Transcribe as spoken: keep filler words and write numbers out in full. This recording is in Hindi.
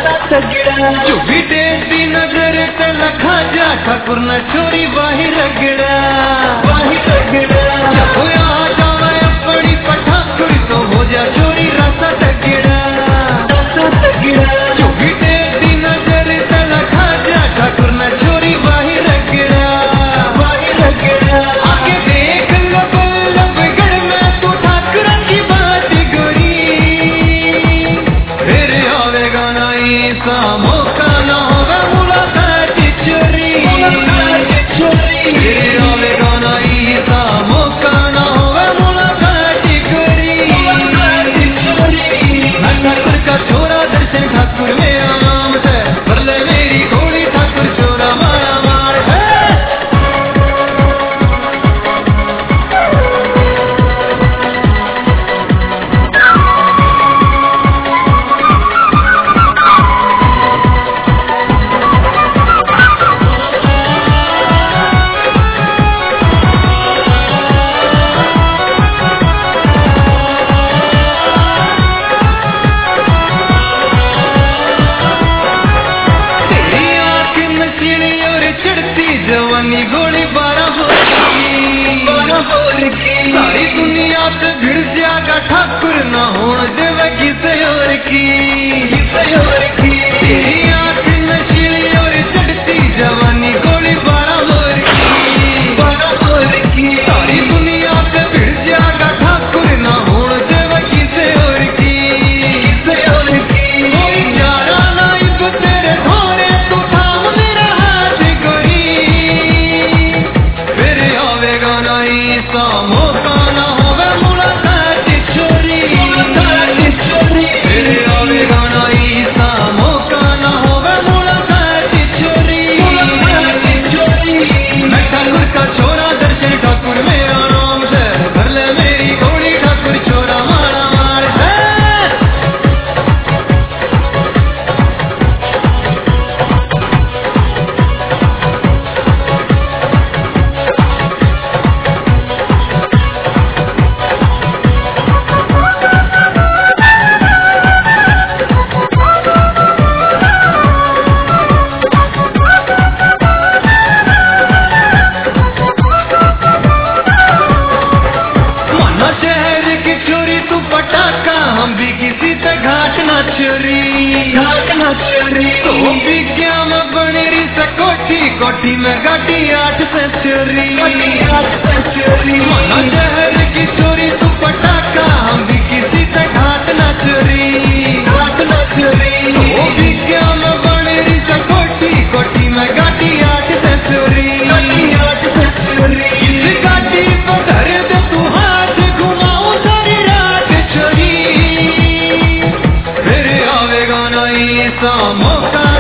जो भी देती नजर ते लखा जा ठाकुर न छोरी वाही रगड़ा वाही रगड़ा जब आ जावे अपनी पठाकुर तो हो जा चोरी रासा तगड़ा रासा तगड़ा जो भी देती नजर ते लखा जा ठाकुर न छोरी वाही रगड़ा वाही रगड़ा आगे देख लब लब गढ़ में तू ठाकुर की बात गोरी फिर आवेगा नहीं सा मौका न होगा मुलाकात चोरी फिर आवेगा नहीं सा मौका न होगा मुलाकात गोरी मैं ठाकुर का छोरा दर्शन ठाकुर मेरा नाम है पर ले मेरी घोड़ी ठाकुर छोरा मारा मार है। जवानी गोली बारह हो सारी दुनिया से भिड़ जाएगा ठाकुर न होने देवे किसे और की किसे और की तेरी आँख नशीली और चढ़ती जवानी गोली बारह हो बारह हो सारी दुनिया से भिड़ जाएगा ठाकुर न होने देवे किसे और की किसे और की कोई चारा नहीं तो तेरे धोरे तू थाम मेरा हाथ गोरी फिर आवेगा नहीं सा मौका न होगा मुलाकात चोरी फिर आवेगा नहीं सा मौका न होगा मुलाकात चोरी मैं ठाकुर का छोरा दर्शन ठाकुर मेरा नाम है भर ले मेरी घोड़ी ठाकुर छोरा मारा मार है। शहर की चोरी तू पटाखा हम भी किसी से घाट न चोरी घाट न चोरी तो विज्ञान बनी रही से कोठी कोठी में गाड़ी आठ से चोरी आठ से चोरी शहर की चोरी तू पटाखा हम भी किसी से घाट न चोरी घाट न चोरी तो विज्ञान बनी रही से कोठी कोठी में गाड़ी आठ से चोरी आठ से चोरी इस गाड़ी को धर दे तू हाथ घुमाओ सारी रात चोरी फिर आवेगा नहीं सा मौका